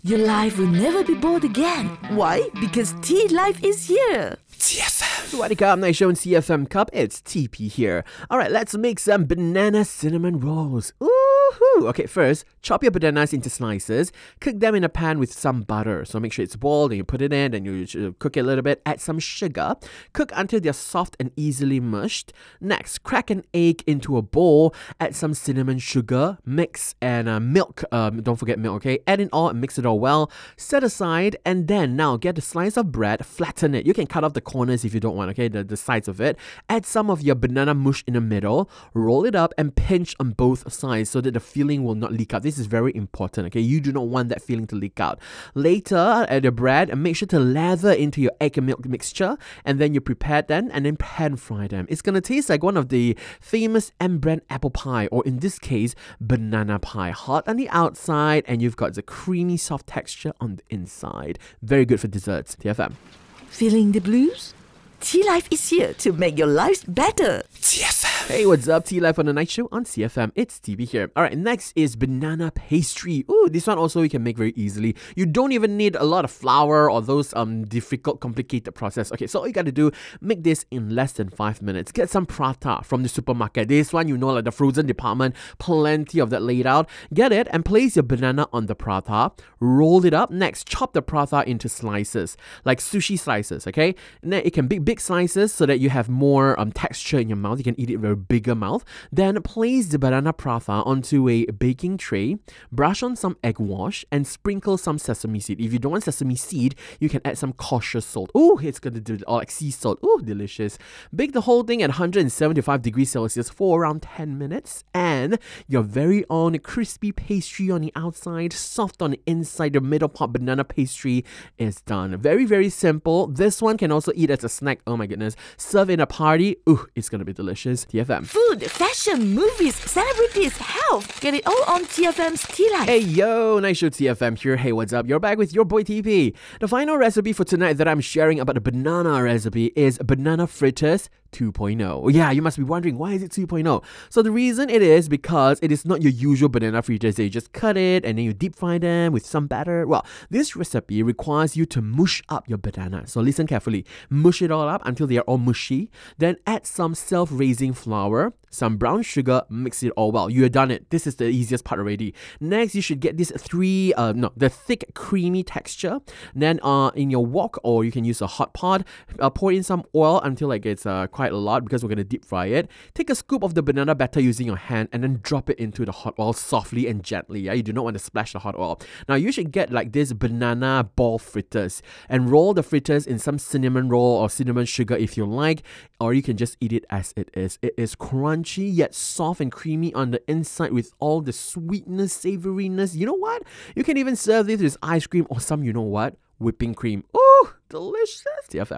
Your life will never be bored again. Why? Because Tea Life is here. TFM. Swadika, nice show in CFM Cup. It's TP here. Alright, let's make some banana cinnamon rolls. Woohoo! Okay, first, chop your bananas into slices. Cook them in a pan with some butter. So make sure it's boiled and you put it in and you cook it a little bit. Add some sugar. Cook until they're soft and easily mushed. Next, crack an egg into a bowl. Add some cinnamon sugar. Mix and milk. Don't forget milk, okay? Add in all and mix it all well. Set aside and then now get a slice of bread. Flatten it. You can cut off the corners if you don't want, okay, the sides of it. Add some of your banana mush in the middle, roll it up and pinch on both sides so that the filling will not leak out. This is very important, okay? You do not want that filling to leak out. Later, add your bread and make sure to lather into your egg and milk mixture, and then you prepare them and then pan fry them. It's gonna taste like one of the famous M-brand apple pie, or in this case, banana pie. Hot on the outside and you've got the creamy soft texture on the inside. Very good for desserts. TFM. Feeling the blues? Tea Life is here to make your lives better. TFM. Hey, what's up? Tea Life on the Night Show on CFM. It's TB here. Alright, next is banana pastry. Ooh, this one also you can make very easily. You don't even need a lot of flour or those difficult, complicated process. Okay, so all you gotta do, make this in less than 5 minutes. Get some prata from the supermarket. This one, you know, like the frozen department, plenty of that laid out. Get it and place your banana on the prata. Roll it up. Next, chop the prata into slices, like sushi slices, okay? And then it can be big slices so that you have more texture in your mouth. You can eat it very bigger mouth. Then place the banana prata onto a baking tray, brush on some egg wash and sprinkle some sesame seed. If you don't want sesame seed, you can add some kosher salt. Ooh, it's gonna do it, or like sea salt. Ooh, delicious. Bake the whole thing at 175 degrees Celsius for around 10 minutes and your very own crispy pastry on the outside, soft on the inside, the middle part banana pastry is done. Very, very simple. This one can also eat as a snack. Oh my goodness. Serve in a party. Ooh, it's gonna be delicious. TFM. Food, fashion, movies, celebrities, health. Get it all on TFM's Tea Life. Hey yo, nice show TFM here. Hey, what's up? You're back with your boy TP. The final recipe for tonight that I'm sharing about the banana recipe is banana fritters 2.0. Yeah, you must be wondering, why is it 2.0? So the reason it is because it is not your usual banana fritters that you just cut it and then you deep fry them with some batter. Well, this recipe requires you to mush up your banana. So listen carefully. Mush it all up until they are all mushy. Then add some self-raising flour, some brown sugar, mix it all well. You have done it. This is the easiest part already. Next, you should get this the thick creamy texture. Then in your wok, or you can use a hot pot, pour in some oil until like it's quite a lot because we're going to deep fry it. Take a scoop of the banana batter using your hand and then drop it into the hot oil softly and gently. Yeah, you do not want to splash the hot oil. Now you should get like this banana ball fritters and roll the fritters in some cinnamon roll or cinnamon sugar if you like, or you can just eat it as it is. It is crunchy yet soft and creamy on the inside with all the sweetness, savoriness. You know what? You can even serve this with ice cream or some, you know what, whipping cream. Ooh, delicious. TFM.